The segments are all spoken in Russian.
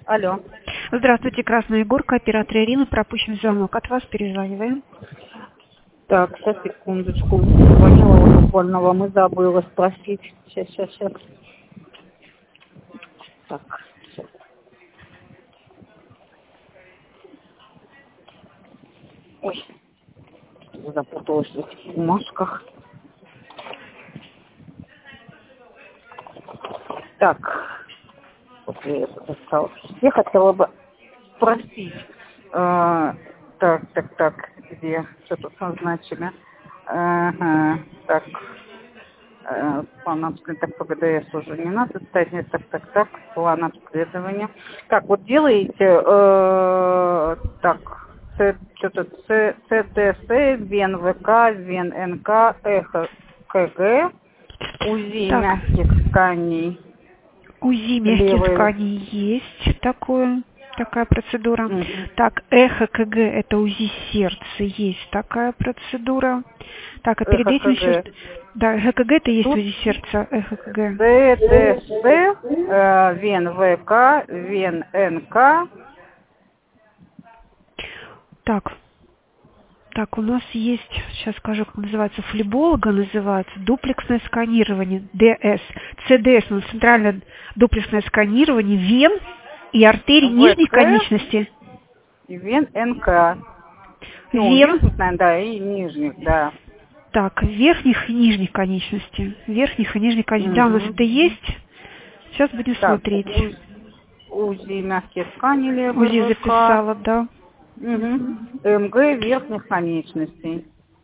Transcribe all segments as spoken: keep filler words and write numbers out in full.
Алло. Здравствуйте, Красная Горка, оператор Ирина, пропущен звонок. От вас перезваниваем. Так, сейчас, секундочку. Звонила вот буквально вам и забыла спросить. Сейчас, сейчас, сейчас. Так, сейчас. Ой, запуталась в этих бумажках. Так, вот я это достала. Я хотела бы спросить. Э, так, так, так, где? Что тут назначили? Ага, так. Э, план обследования, так, по ГДС уже не надо ставить, нет, так, так, так, план обследования. Так, вот делаете, э, так, Ц, что-то Ц, ЦТС, ВЕН-ВК, ВЕН-НК, эхо КГ, УЗИ Так, мягких тканей. УЗИ мягких Левой. тканей есть такое, такая процедура. Угу. Так, эхо КГ это УЗИ сердца, есть такая процедура. Так, а перед Эхо этим еще... КГ. Да, эхо КГ это есть Тут УЗИ сердца, эхо КГ. ЦТС, э, ВЕН-ВК, ВЕН-НК. Так, так, у нас есть, сейчас скажу, как называется, флеболога называется, дуплексное сканирование, ДС. ЦДС, ну, центральное дуплексное сканирование вен и артерий нижней ВК конечности. и ВЕН-НК. Ну, Вен, верхних, наверное, да, и нижних, да. так, верхних и нижних конечностей. Верхних и нижних конечностей. Да, у нас Угу. это есть. Сейчас будем Так, смотреть. УЗИ, УЗИ мягкие ткани УЗИ левой ВК. записала, да. Угу. МГ верхних конечностей.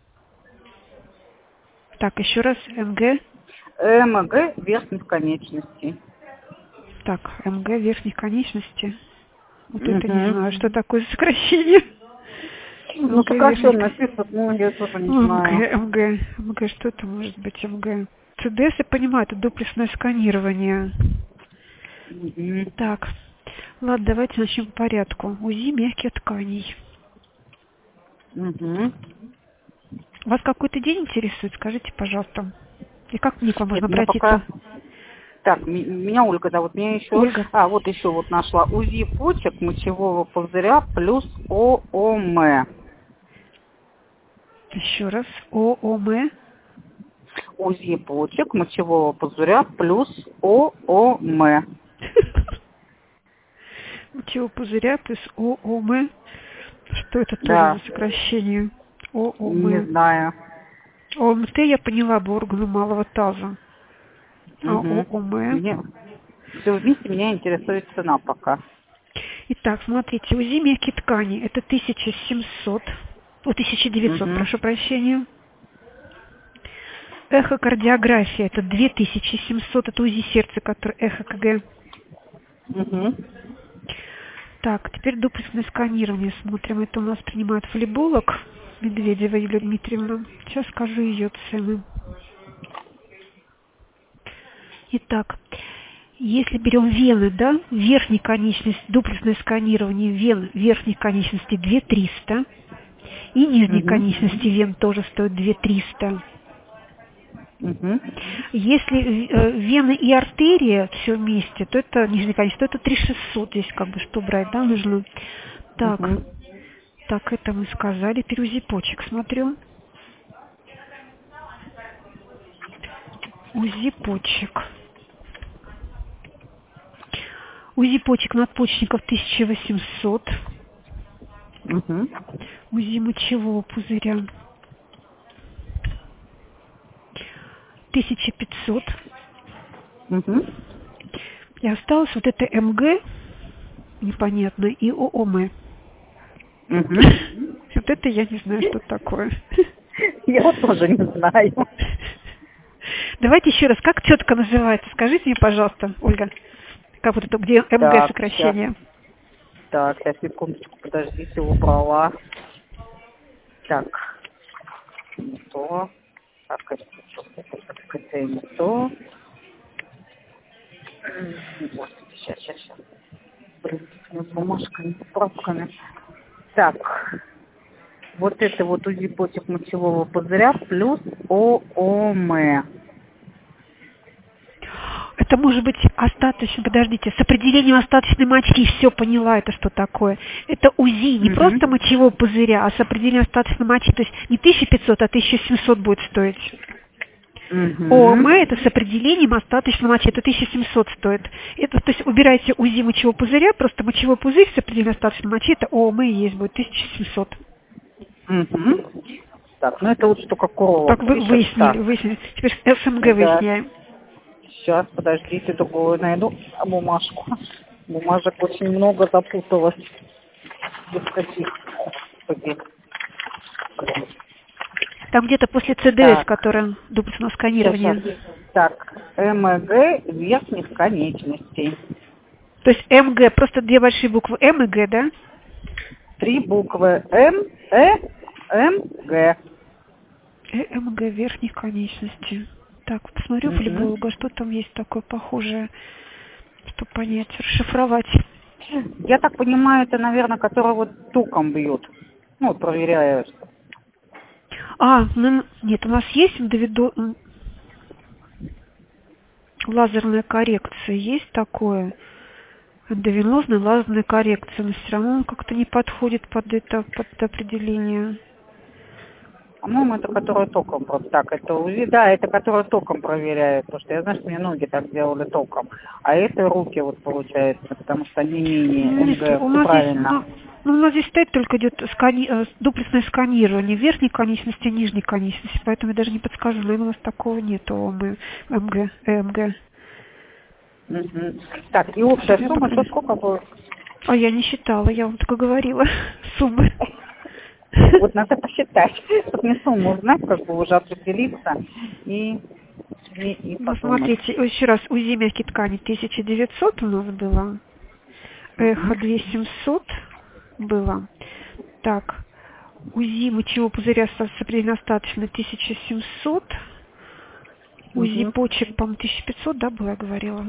Так, еще раз, МГ. МГ верхних конечностей. Так, МГ верхних конечностей. Вот Угу. это не знаю, что такое за сокращение. Ну, сокращенно список, ну, я тоже не знаю. МГ, МГ, МГ, что это может быть МГ? ЦДС, я понимаю, это дуплексное сканирование. Угу. Так, ладно, давайте начнем по порядку. УЗИ мягких тканей. Угу. Вас какой-то день интересует, скажите, пожалуйста. И как мне к вам можно Нет, меня обратиться? пока... Так, м- меня Ольга зовут, меня еще... Ольга. А, вот еще вот нашла. УЗИ почек мочевого пузыря плюс ООМ. Еще раз. ООМ. УЗИ почек мочевого пузыря плюс ООМ. Мочевого пузыря плюс ООМ. Что это тоже Да, за сокращение? не ООМ. знаю. ОМТ я поняла бы органы малого таза. А Угу. ООМ. Мне все вместе меня интересует цена пока. Итак, смотрите, УЗИ мягкие ткани это тысяча семьсот, о, тысяча девятьсот, Угу. прошу прощения. Эхокардиография это две тысячи семьсот, это УЗИ сердца, который эхо КГ. Угу. Так, теперь дуплексное сканирование. Смотрим, это у нас принимает флеболог Медведева Юлия Дмитриевна. Сейчас скажу ее цены. Итак, если берем вены, да, верхней конечности, дуплексное сканирование вен верхней конечности две тысячи триста, и нижней Угу. конечности вен тоже стоит две тысячи триста. Угу. Если э, вены и артерия все вместе, то это нижняя конечность, то это три тысячи шестьсот здесь как бы что брать, да, нужно. Так, Угу. так, это мы сказали. Теперь УЗИ почек смотрю. УЗИ почек. УЗИ почек надпочечников тысяча восемьсот. Угу. УЗИ мочевого пузыря тысяча пятьсот. Угу. И осталось вот это МГ, непонятно, и ООМ. Угу. Вот это я не знаю, что такое. Я тоже не знаю. Давайте еще раз, как четко называется? Скажите мне, пожалуйста, Ольга, как вот это, где МГ Так, сокращение? сейчас. Так, сейчас, секундочку, подождите, убрала. Так, не то. Так, это это не то. Господи, сейчас, сейчас, сейчас. Блин, с бумажками, с справками. Так, вот это вот УЗИ почек мочевого пузыря плюс ООМ. Это может быть остаточно, подождите, с определением остаточной мочи, все поняла, это что такое. Это УЗИ, не Мгм. просто мочевого пузыря, а с определением остаточной мочи, то есть не тысяча пятьсот, а тысяча семьсот будет стоить. Мгм. ОМ это с определением остаточной мочи, это тысяча семьсот стоит. Это, то есть убираете УЗИ мочевого пузыря, просто мочевой пузырь с определением остаточной мочи, это ОМ и есть будет тысяча семьсот. Мгм. Так, ну это вот что как уролог Так, вы пишет. выяснили, Так, выяснили. Теперь СМГ да. выясняем. Сейчас, подождите, другую найду бумажку. Бумажек очень много, запуталась. Без каких. Господи. Там где-то после ЦДС, Так, которое дуплексное сейчас, сканирование. сейчас. Так, МГ верхних конечностей. То есть МГ, просто две большие буквы М и Г, да? Три буквы М, Э, М, Г. Э, МГ верхних конечностей. Так, посмотрю Мгм. флеболога, что там есть такое похожее, чтобы понять, расшифровать. Я так понимаю, это, наверное, которые вот током бьют. Ну, вот проверяют. А, ну, нет, у нас есть индивиду... м, лазерная коррекция, есть такое. Эндовенозная лазерная коррекция, но все равно он как-то не подходит под это, под это определение. По-моему, это которые током просто так. Это УЗИ, да, это которые током проверяют. Потому что я знаю, что мне ноги так делали током. А это руки вот получается, потому что они менее Нет, МГ. у Все нас здесь, правильно. ну, ну, у нас здесь стоит только идет скани... э, дуплексное сканирование верхней конечности и нижней конечности, поэтому я даже не подскажу, наверное, у нас такого нет у МГ, МГ, МГ. Мгм. Так, и общая сумма, что сколько будет? А я не считала, я вам только говорила суммы. Вот надо посчитать, чтобы мне сумму узнать, как бы уже определиться и, и, и Ну, подумать. смотрите, еще раз, УЗИ мягкой ткани тысяча девятьсот у нас было, эхо Мгм. две тысячи семьсот было. Так, УЗИ мочевого пузыря с определенно остаточно тысяча семьсот. УЗИ Мгм. почек, по-моему, тысяча пятьсот, да, была, я говорила.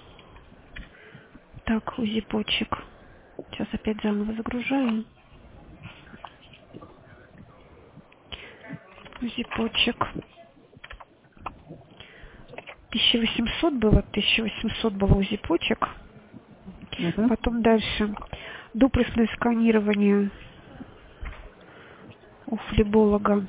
Так, УЗИ почек. Сейчас опять заново загружаю. УЗИ почек. тысяча восемьсот было, тысяча восемьсот было УЗИ почек. Мгм. Потом дальше. Дуплексное сканирование у флеболога.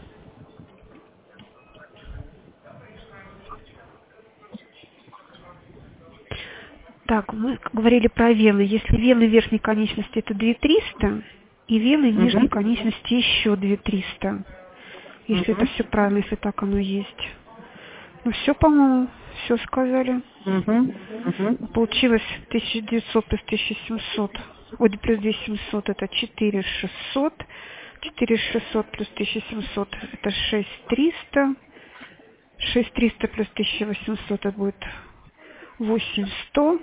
Так, мы говорили про вены. Если вены верхней конечности это две тысячи триста, и вены нижней Мгм. конечности еще две тысячи триста. Если это Мгм. все правильно, если так оно есть. Ну все, по-моему, все сказали. Мгм. Мгм. Получилось тысяча девятьсот плюс тысяча семьсот. Ой, да плюс двести семьсот это четыре тысячи шестьсот. четыре тысячи шестьсот плюс тысяча семьсот это шесть тысяч триста. шесть тысяч триста плюс тысяча восемьсот это будет восемь тысяч сто.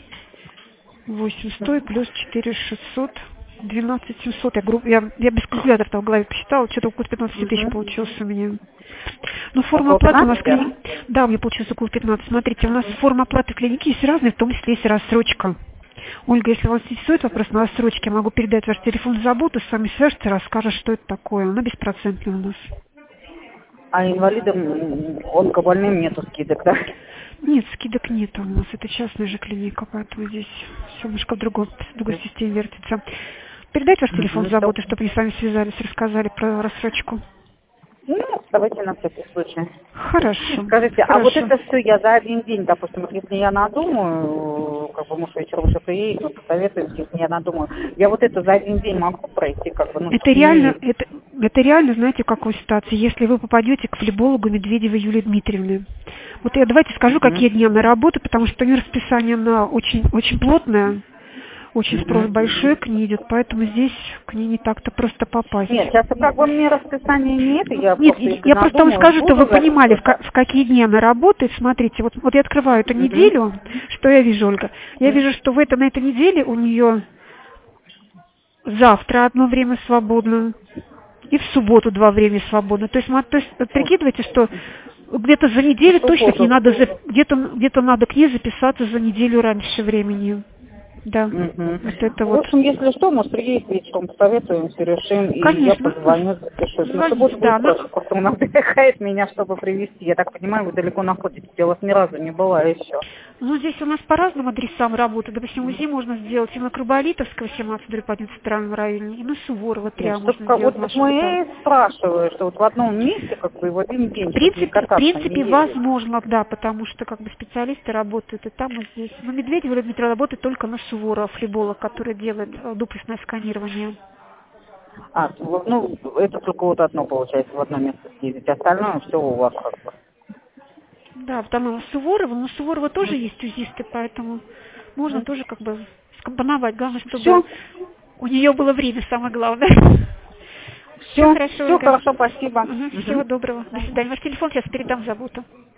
восемь тысяч сто и плюс четыре тысячи шестьсот. двенадцать тысяч семьсот. Я, грубо, я, я без калькулятора в голове посчитала, что-то около пятнадцать тысяч Мгм. получилось у меня. Ну, форма Около оплаты у нас в пятнадцати? клинике... Да, у меня получилось около пятнадцати. Смотрите, у нас форма оплаты в клинике есть разные, в том числе есть рассрочка. Ольга, если вас интересует вопрос на рассрочке, я могу передать ваш телефон в заботу, с вами свяжется, расскажет, что это такое. Она беспроцентная у нас. А инвалидам, м, онкобольным нету скидок, да? Нет, скидок нет у нас. Это частная же клиника, поэтому здесь все немножко в другой, в другой системе вертится. Передать ваш телефон в Мгм. заботу, чтобы они с вами связались, рассказали про рассрочку. Ну, давайте на всякий случай. Хорошо. Скажите, а вот Хорошо. это все я за один день, допустим, вот если я надумаю, как бы, может, вечером уже приедет, мы посоветуемся, если я надумаю, я вот это за один день могу пройти, как бы, ну, Это чтобы реально, не... это, это реально, знаете, какой ситуации, если вы попадете к флебологу Медведевой Юлии Дмитриевны. Вот я давайте скажу, Мгм. какие дни она работает, потому что у нее расписание она очень, очень плотное, очень спрос Мгм. большой к ней идет, поэтому здесь к ней не так-то просто попасть. Нет, сейчас как бы мне расписание нет, я Нет, просто, если я просто вам надумаю, скажу, что буду вы понимали, в, ка- записываться. в какие дни она работает. Смотрите, вот, вот я открываю эту Мгм. неделю, что я вижу, Ольга? Я вижу, что в это, на этой неделе у нее завтра одно время свободно, и в субботу два времени свободно. То есть, ма- то есть вот прикидывайте, что где-то за Ну, неделю точно к ней субботу. надо, за- где-то, где-то надо к ней записаться за неделю раньше времени. да. Угу. Вот это В вот. общем, если что, может, приедет вечером, посоветуемся, решим, Конечно. и я позвоню, запишусь. Но суббота Да, будет проще, просто он отдыхает меня, чтобы привезти. Я так понимаю, вы далеко находитесь, я у вас ни разу не была еще. ну, здесь у нас по разным адресам работают. Допустим, УЗИ можно сделать и на Краболитовского, семнадцать, в центральном районе, и на Суворова три Нет, можно что, сделать вот в нашем мы шпитале. и спрашиваем, что вот в одном месте, как бы, в один В день, чтобы не принципе, в кататься, не принципе, ездить. возможно, да, потому что как бы специалисты работают и там, и здесь. Но Медведева или Дмитрий работает только на Суворова, флеболог, который делает э, дуплексное сканирование. А, вот, ну, это только вот одно получается, в одно место съездить, остальное все у вас как бы. Да, потому что Суворова, но у Суворова тоже есть узисты, поэтому можно тоже как бы скомпоновать. Главное, чтобы Все, у нее было время, самое главное. Все все, хорошо, все Ольга. хорошо, спасибо. Угу, всего Мгм. доброго. До свидания. Ваш телефон сейчас передам, забуду.